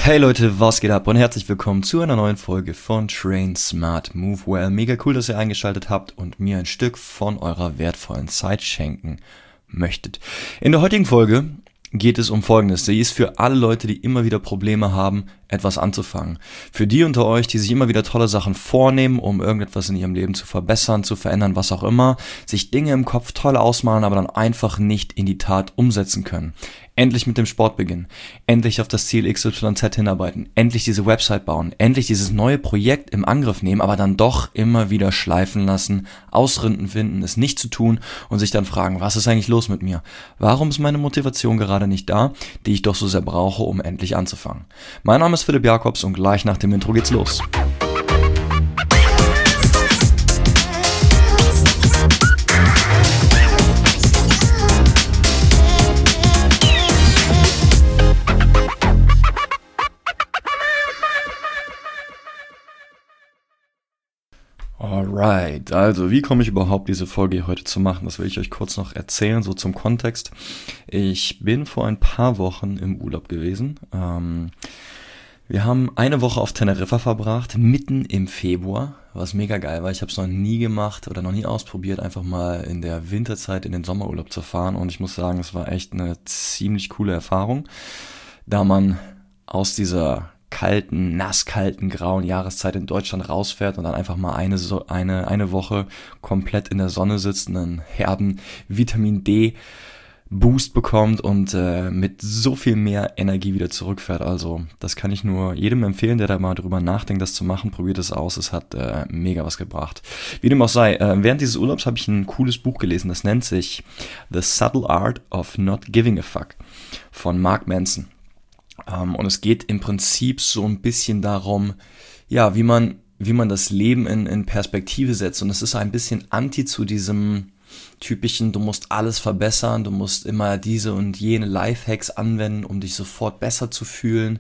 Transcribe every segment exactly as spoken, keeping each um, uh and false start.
Hey Leute, was geht ab und herzlich willkommen zu einer neuen Folge von Train Smart Move Well. Mega cool, dass ihr eingeschaltet habt und mir ein Stück von eurer wertvollen Zeit schenken möchtet. In der heutigen Folge geht es um Folgendes. Sie ist für alle Leute, die immer wieder Probleme haben, etwas anzufangen. Für die unter euch, die sich immer wieder tolle Sachen vornehmen, um irgendetwas in ihrem Leben zu verbessern, zu verändern, was auch immer, sich Dinge im Kopf toll ausmalen, aber dann einfach nicht in die Tat umsetzen können. Endlich mit dem Sport beginnen, endlich auf das Ziel X Y Z hinarbeiten, endlich diese Website bauen, endlich dieses neue Projekt im Angriff nehmen, aber dann doch immer wieder schleifen lassen, Ausreden finden, es nicht zu tun und sich dann fragen, was ist eigentlich los mit mir? Warum ist meine Motivation gerade nicht da, die ich doch so sehr brauche, um endlich anzufangen? Mein Name ist Philipp Jakobs und gleich nach dem Intro geht's los. Alright, also wie komme ich überhaupt diese Folge heute zu machen? Das will ich euch kurz noch erzählen, so zum Kontext. Ich bin vor ein paar Wochen im Urlaub gewesen. Ähm, wir haben eine Woche auf Teneriffa verbracht, mitten im Februar, was mega geil war. Ich habe es noch nie gemacht oder noch nie ausprobiert, einfach mal in der Winterzeit in den Sommerurlaub zu fahren. Und ich muss sagen, es war echt eine ziemlich coole Erfahrung, da man aus dieser kalten, nasskalten, grauen Jahreszeit in Deutschland rausfährt und dann einfach mal eine, so eine, eine Woche komplett in der Sonne sitzt und einen herben Vitamin D Boost bekommt und äh, mit so viel mehr Energie wieder zurückfährt. Also das kann ich nur jedem empfehlen, der da mal drüber nachdenkt, das zu machen. Probiert es aus, es hat äh, mega was gebracht. Wie dem auch sei, äh, während dieses Urlaubs habe ich ein cooles Buch gelesen, das nennt sich The Subtle Art of Not Giving a Fuck von Mark Manson. Um, und es geht im Prinzip so ein bisschen darum, ja, wie man, wie man das Leben in, in Perspektive setzt. Und es ist ein bisschen anti zu diesem typischen, du musst alles verbessern, du musst immer diese und jene Lifehacks anwenden, um dich sofort besser zu fühlen.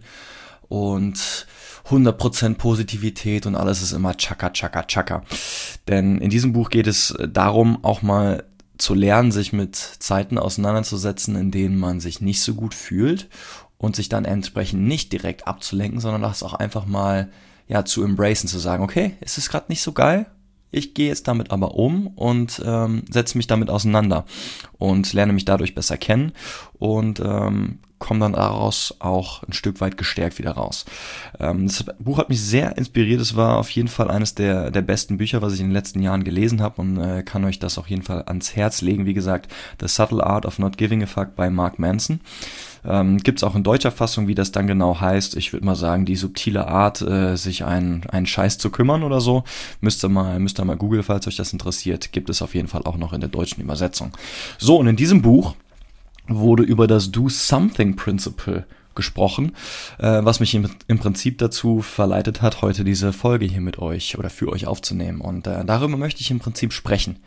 Und hundert Prozent Positivität und alles ist immer tschakka, tschakka, tschakka. Denn in diesem Buch geht es darum, auch mal zu lernen, sich mit Zeiten auseinanderzusetzen, in denen man sich nicht so gut fühlt und sich dann entsprechend nicht direkt abzulenken, sondern das auch einfach mal ja zu embracen, zu sagen, okay, es ist gerade nicht so geil, ich gehe jetzt damit aber um und ähm, setze mich damit auseinander und lerne mich dadurch besser kennen und ähm, komme dann daraus auch ein Stück weit gestärkt wieder raus. Ähm, das Buch hat mich sehr inspiriert, es war auf jeden Fall eines der, der besten Bücher, was ich in den letzten Jahren gelesen habe und äh, kann euch das auf jeden Fall ans Herz legen. Wie gesagt, The Subtle Art of Not Giving a Fuck bei Mark Manson. Ähm, gibt es auch in deutscher Fassung, wie das dann genau heißt. Ich würde mal sagen, die subtile Art, äh, sich einen, einen Scheiß zu kümmern oder so. Müsst ihr mal, müsst ihr mal googeln, falls euch das interessiert. Gibt es auf jeden Fall auch noch in der deutschen Übersetzung. So, und in diesem Buch wurde über das Do Something Principle gesprochen, äh, was mich im, im Prinzip dazu verleitet hat, heute diese Folge hier mit euch oder für euch aufzunehmen. Und äh, darüber möchte ich im Prinzip sprechen.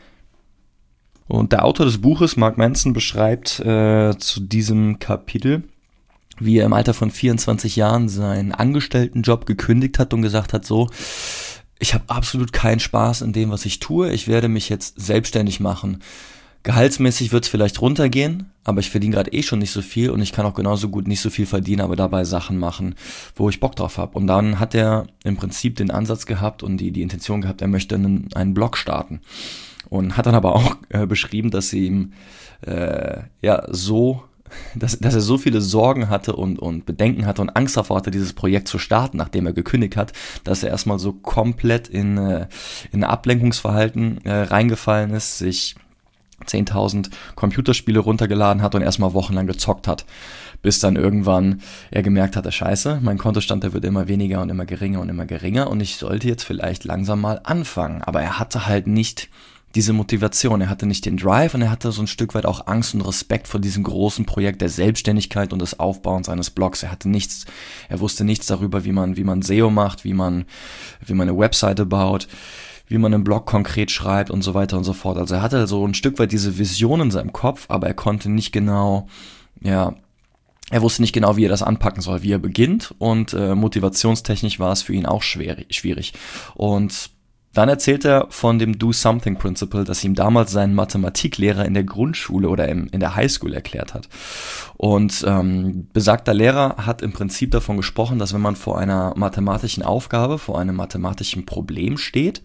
Und der Autor des Buches, Mark Manson, beschreibt äh, zu diesem Kapitel, wie er im Alter von vierundzwanzig Jahren seinen Angestelltenjob gekündigt hat und gesagt hat, so, ich habe absolut keinen Spaß in dem, was ich tue, ich werde mich jetzt selbstständig machen. Gehaltsmäßig wird es vielleicht runtergehen, aber ich verdiene gerade eh schon nicht so viel und ich kann auch genauso gut nicht so viel verdienen, aber dabei Sachen machen, wo ich Bock drauf habe. Und dann hat er im Prinzip den Ansatz gehabt und die, die Intention gehabt, er möchte einen, einen Blog starten. Und hat dann aber auch äh, beschrieben, dass sie ihm äh, ja so, dass, dass er so viele Sorgen hatte und, und Bedenken hatte und Angst davor hatte, dieses Projekt zu starten, nachdem er gekündigt hat, dass er erstmal so komplett in, äh, in Ablenkungsverhalten äh, reingefallen ist, sich zehntausend Computerspiele runtergeladen hat und erstmal wochenlang gezockt hat, bis dann irgendwann er gemerkt hat, scheiße, mein Kontostand, der wird immer weniger und immer geringer und immer geringer und ich sollte jetzt vielleicht langsam mal anfangen. Aber er hatte halt nicht diese Motivation, er hatte nicht den Drive und er hatte so ein Stück weit auch Angst und Respekt vor diesem großen Projekt der Selbstständigkeit und des Aufbauens seines Blogs. Er hatte nichts, er wusste nichts darüber, wie man, wie man S E O macht, wie man, wie man eine Webseite baut, wie man einen Blog konkret schreibt und so weiter und so fort. Also er hatte so ein Stück weit diese Vision in seinem Kopf, aber er konnte nicht genau, ja, er wusste nicht genau, wie er das anpacken soll, wie er beginnt und äh, motivationstechnisch war es für ihn auch schwer, schwierig. Und Dann erzählt er von dem Do-Something-Principle, das ihm damals sein Mathematiklehrer in der Grundschule oder im, in der Highschool erklärt hat. Und ähm, besagter Lehrer hat im Prinzip davon gesprochen, dass wenn man vor einer mathematischen Aufgabe, vor einem mathematischen Problem steht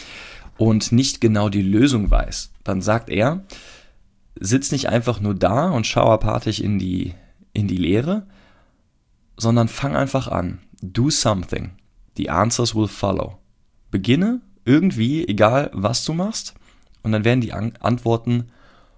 und nicht genau die Lösung weiß, dann sagt er, sitz nicht einfach nur da und schau apathisch in die, in die Leere, sondern fang einfach an. Do something. The answers will follow. Beginne irgendwie, egal was du machst, und dann werden die An- Antworten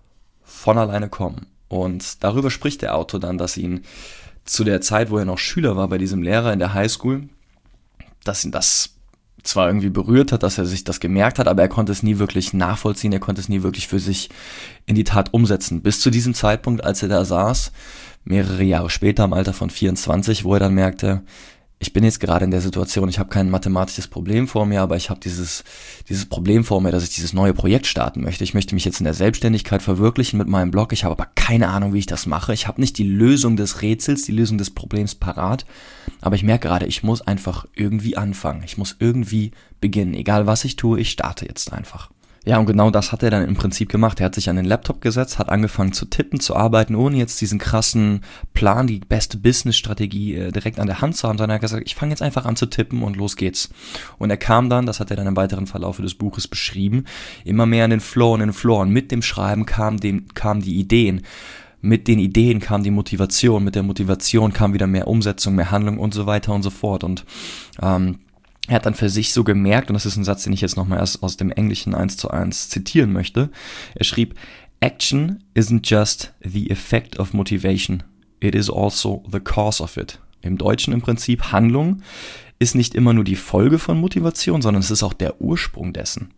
von alleine kommen. Und darüber spricht der Autor dann, dass ihn zu der Zeit, wo er noch Schüler war bei diesem Lehrer in der Highschool, dass ihn das zwar irgendwie berührt hat, dass er sich das gemerkt hat, aber er konnte es nie wirklich nachvollziehen, er konnte es nie wirklich für sich in die Tat umsetzen. Bis zu diesem Zeitpunkt, als er da saß, mehrere Jahre später im Alter von vierundzwanzig, wo er dann merkte, ich bin jetzt gerade in der Situation, ich habe kein mathematisches Problem vor mir, aber ich habe dieses dieses Problem vor mir, dass ich dieses neue Projekt starten möchte. Ich möchte mich jetzt in der Selbstständigkeit verwirklichen mit meinem Blog. Ich habe aber keine Ahnung, wie ich das mache. Ich habe nicht die Lösung des Rätsels, die Lösung des Problems parat. Aber ich merke gerade, ich muss einfach irgendwie anfangen. Ich muss irgendwie beginnen. Egal was ich tue, ich starte jetzt einfach. Ja, und genau das hat er dann im Prinzip gemacht. Er hat sich an den Laptop gesetzt, hat angefangen zu tippen, zu arbeiten, ohne jetzt diesen krassen Plan, die beste Business-Strategie äh, direkt an der Hand zu haben, sondern er hat gesagt, ich fange jetzt einfach an zu tippen und los geht's. Und er kam dann, das hat er dann im weiteren Verlauf des Buches beschrieben, immer mehr in den Flow und in den Flow. Und mit dem Schreiben kamen dem, kamen die Ideen. Mit den Ideen kam die Motivation, mit der Motivation kam wieder mehr Umsetzung, mehr Handlung und so weiter und so fort. Und ähm, er hat dann für sich so gemerkt, und das ist ein Satz, den ich jetzt nochmal erst aus dem Englischen eins zu eins zitieren möchte, er schrieb, Action isn't just the effect of motivation, it is also the cause of it. Im Deutschen im Prinzip, Handlung ist nicht immer nur die Folge von Motivation, sondern es ist auch der Ursprung dessen.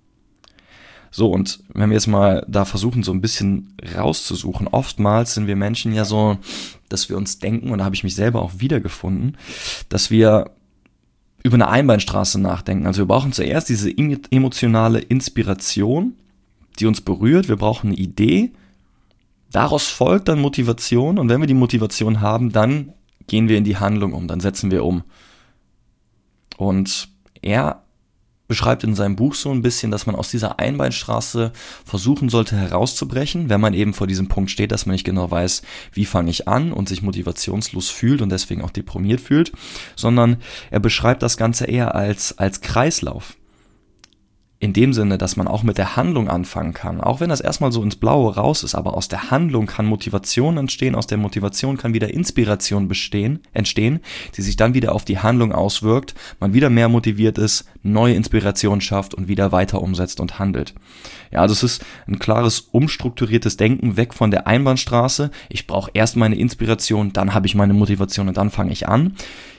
So, und wenn wir jetzt mal da versuchen, so ein bisschen rauszusuchen, oftmals sind wir Menschen ja so, dass wir uns denken, und da habe ich mich selber auch wiedergefunden, dass wir über eine Einbahnstraße nachdenken. Also wir brauchen zuerst diese emotionale Inspiration, die uns berührt. Wir brauchen eine Idee. Daraus folgt dann Motivation. Und wenn wir die Motivation haben, dann gehen wir in die Handlung um. Dann setzen wir um. Und er beschreibt in seinem Buch so ein bisschen, dass man aus dieser Einbahnstraße versuchen sollte herauszubrechen, wenn man eben vor diesem Punkt steht, dass man nicht genau weiß, wie fange ich an und sich motivationslos fühlt und deswegen auch deprimiert fühlt, sondern er beschreibt das Ganze eher als, als Kreislauf. In dem Sinne, dass man auch mit der Handlung anfangen kann, auch wenn das erstmal so ins Blaue raus ist, aber aus der Handlung kann Motivation entstehen, aus der Motivation kann wieder Inspiration bestehen, entstehen, die sich dann wieder auf die Handlung auswirkt, man wieder mehr motiviert ist, neue Inspiration schafft und wieder weiter umsetzt und handelt. Ja, also es ist ein klares, umstrukturiertes Denken, weg von der Einbahnstraße, ich brauche erst meine Inspiration, dann habe ich meine Motivation und dann fange ich an.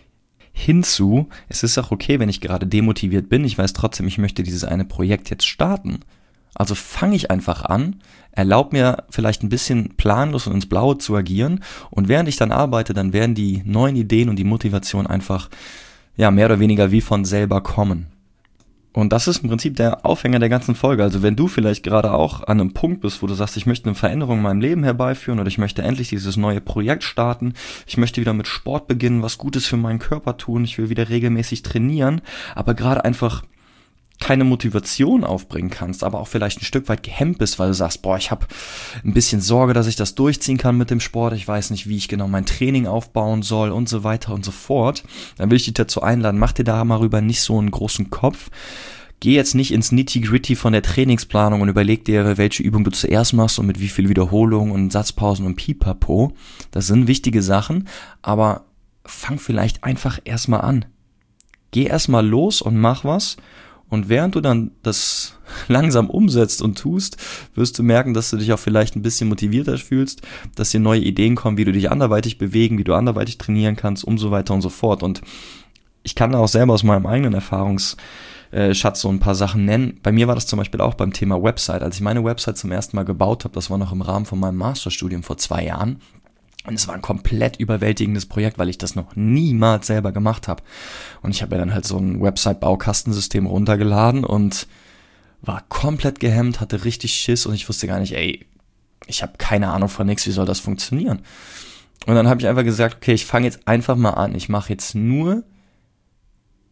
Hinzu, es ist auch okay, wenn ich gerade demotiviert bin, ich weiß trotzdem, ich möchte dieses eine Projekt jetzt starten. Also fange ich einfach an, erlaube mir vielleicht ein bisschen planlos und ins Blaue zu agieren und während ich dann arbeite, dann werden die neuen Ideen und die Motivation einfach, ja, mehr oder weniger wie von selber kommen. Und das ist im Prinzip der Aufhänger der ganzen Folge. Also wenn du vielleicht gerade auch an einem Punkt bist, wo du sagst, ich möchte eine Veränderung in meinem Leben herbeiführen oder ich möchte endlich dieses neue Projekt starten, ich möchte wieder mit Sport beginnen, was Gutes für meinen Körper tun, ich will wieder regelmäßig trainieren, aber gerade einfach keine Motivation aufbringen kannst, aber auch vielleicht ein Stück weit gehemmt bist, weil du sagst, boah, ich habe ein bisschen Sorge, dass ich das durchziehen kann mit dem Sport, ich weiß nicht, wie ich genau mein Training aufbauen soll und so weiter und so fort, dann will ich dich dazu einladen, mach dir da mal rüber nicht so einen großen Kopf, geh jetzt nicht ins Nitty-Gritty von der Trainingsplanung und überleg dir, welche Übung du zuerst machst und mit wie viel Wiederholungen und Satzpausen und Pipapo, das sind wichtige Sachen, aber fang vielleicht einfach erstmal an. Geh erstmal los und mach was. Und während du dann das langsam umsetzt und tust, wirst du merken, dass du dich auch vielleicht ein bisschen motivierter fühlst, dass dir neue Ideen kommen, wie du dich anderweitig bewegen, wie du anderweitig trainieren kannst und so weiter und so fort. Und ich kann da auch selber aus meinem eigenen Erfahrungsschatz so ein paar Sachen nennen. Bei mir war das zum Beispiel auch beim Thema Website. Als ich meine Website zum ersten Mal gebaut habe, das war noch im Rahmen von meinem Masterstudium vor zwei Jahren, und es war ein komplett überwältigendes Projekt, weil ich das noch niemals selber gemacht habe. Und ich habe mir dann halt so ein Website-Baukastensystem runtergeladen und war komplett gehemmt, hatte richtig Schiss und ich wusste gar nicht, ey, ich habe keine Ahnung von nichts, wie soll das funktionieren? Und dann habe ich einfach gesagt, okay, ich fange jetzt einfach mal an. Ich mache jetzt nur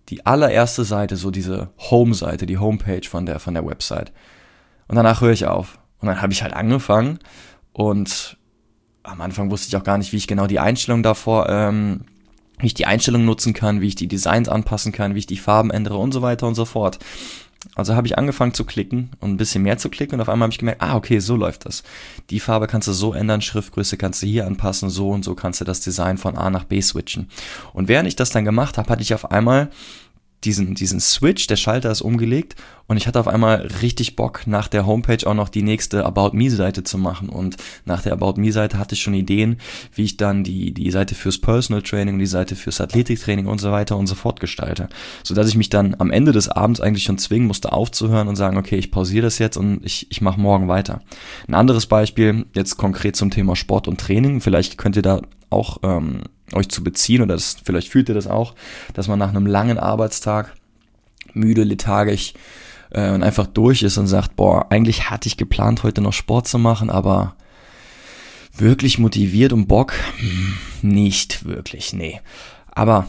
die allererste Seite, so diese Home-Seite, die Homepage von der, von der Website. Und danach höre ich auf. Und dann habe ich halt angefangen und am Anfang wusste ich auch gar nicht, wie ich genau die Einstellung davor, ähm, wie ich die Einstellung nutzen kann, wie ich die Designs anpassen kann, wie ich die Farben ändere und so weiter und so fort. Also habe ich angefangen zu klicken und ein bisschen mehr zu klicken und auf einmal habe ich gemerkt, ah, okay, so läuft das. Die Farbe kannst du so ändern, Schriftgröße kannst du hier anpassen, so und so kannst du das Design von A nach B switchen. Und während ich das dann gemacht habe, hatte ich auf einmal diesen, diesen Switch, der Schalter ist umgelegt und ich hatte auf einmal richtig Bock, nach der Homepage auch noch die nächste About Me-Seite zu machen. Und nach der About Me-Seite hatte ich schon Ideen, wie ich dann die, die Seite fürs Personal Training, die Seite fürs Athletiktraining und so weiter und so fort gestalte. Sodass ich mich dann am Ende des Abends eigentlich schon zwingen musste, aufzuhören und sagen, okay, ich pausiere das jetzt und ich, ich mache morgen weiter. Ein anderes Beispiel, jetzt konkret zum Thema Sport und Training, vielleicht könnt ihr da auch ähm, euch zu beziehen oder das, vielleicht fühlt ihr das auch, dass man nach einem langen Arbeitstag müde, lethargisch äh, und einfach durch ist und sagt, boah, eigentlich hatte ich geplant, heute noch Sport zu machen, aber wirklich motiviert und Bock? Nicht wirklich, nee. Aber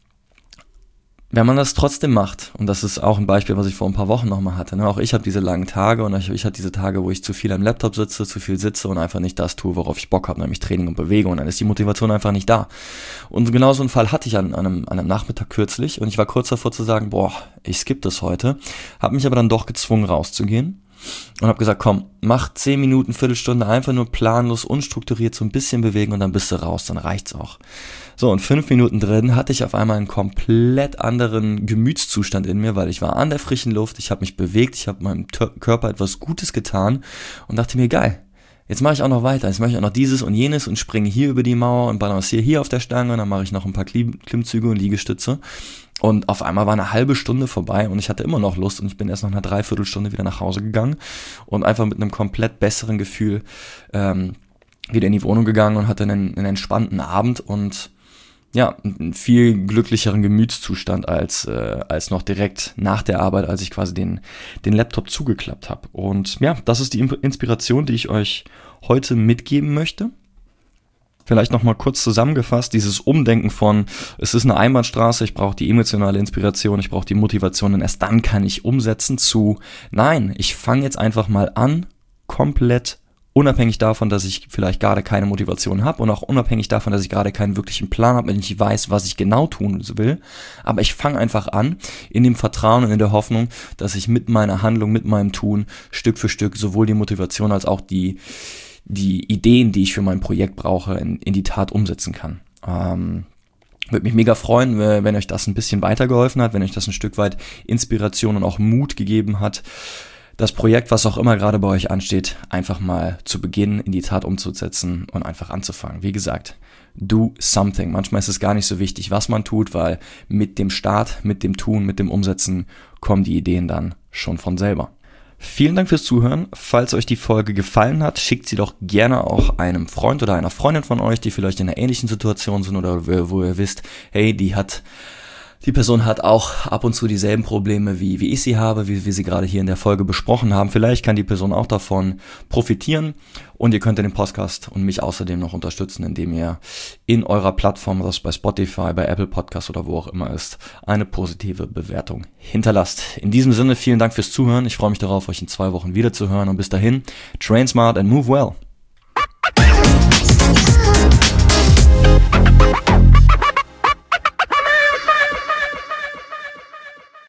wenn man das trotzdem macht, und das ist auch ein Beispiel, was ich vor ein paar Wochen nochmal hatte, ne? Auch ich habe diese langen Tage und ich, ich hatte diese Tage, wo ich zu viel am Laptop sitze, zu viel sitze und einfach nicht das tue, worauf ich Bock habe, nämlich Training und Bewegung, und dann ist die Motivation einfach nicht da. Und genau so einen Fall hatte ich an, an, einem, an einem Nachmittag kürzlich und ich war kurz davor zu sagen, boah, ich skippe das heute, habe mich aber dann doch gezwungen rauszugehen und habe gesagt, komm, mach zehn Minuten, Viertelstunde einfach nur planlos, unstrukturiert so ein bisschen bewegen und dann bist du raus, dann reicht's auch. So, und fünf Minuten drin hatte ich auf einmal einen komplett anderen Gemütszustand in mir, weil ich war an der frischen Luft, ich habe mich bewegt, ich habe meinem T- Körper etwas Gutes getan und dachte mir, geil, jetzt mache ich auch noch weiter, jetzt mache ich auch noch dieses und jenes und springe hier über die Mauer und balanciere hier auf der Stange und dann mache ich noch ein paar Klim- Klimmzüge und Liegestütze. Und auf einmal war eine halbe Stunde vorbei und ich hatte immer noch Lust und ich bin erst nach einer Dreiviertelstunde wieder nach Hause gegangen und einfach mit einem komplett besseren Gefühl ähm, wieder in die Wohnung gegangen und hatte einen, einen entspannten Abend und ja, einen viel glücklicheren Gemütszustand als äh, als noch direkt nach der Arbeit, als ich quasi den den Laptop zugeklappt habe. Und ja, das ist die Inspiration, die ich euch heute mitgeben möchte. Vielleicht nochmal kurz zusammengefasst, dieses Umdenken von, es ist eine Einbahnstraße, ich brauche die emotionale Inspiration, ich brauche die Motivation und erst dann kann ich umsetzen zu, nein, ich fange jetzt einfach mal an, komplett unabhängig davon, dass ich vielleicht gerade keine Motivation habe und auch unabhängig davon, dass ich gerade keinen wirklichen Plan habe, wenn ich nicht weiß, was ich genau tun will, aber ich fange einfach an, in dem Vertrauen und in der Hoffnung, dass ich mit meiner Handlung, mit meinem Tun Stück für Stück sowohl die Motivation als auch die die Ideen, die ich für mein Projekt brauche, in, in die Tat umsetzen kann. Ähm, würde mich mega freuen, wenn euch das ein bisschen weitergeholfen hat, wenn euch das ein Stück weit Inspiration und auch Mut gegeben hat, das Projekt, was auch immer gerade bei euch ansteht, einfach mal zu beginnen, in die Tat umzusetzen und einfach anzufangen. Wie gesagt, do something. Manchmal ist es gar nicht so wichtig, was man tut, weil mit dem Start, mit dem Tun, mit dem Umsetzen kommen die Ideen dann schon von selber. Vielen Dank fürs Zuhören. Falls euch die Folge gefallen hat, schickt sie doch gerne auch einem Freund oder einer Freundin von euch, die vielleicht in einer ähnlichen Situation sind oder wo ihr wisst, hey, die hat, die Person hat auch ab und zu dieselben Probleme, wie, wie ich sie habe, wie wir sie gerade hier in der Folge besprochen haben. Vielleicht kann die Person auch davon profitieren und ihr könnt den Podcast und mich außerdem noch unterstützen, indem ihr in eurer Plattform, das bei Spotify, bei Apple Podcasts oder wo auch immer ist, eine positive Bewertung hinterlasst. In diesem Sinne, vielen Dank fürs Zuhören. Ich freue mich darauf, euch in zwei Wochen wieder zu hören und bis dahin, train smart and move well.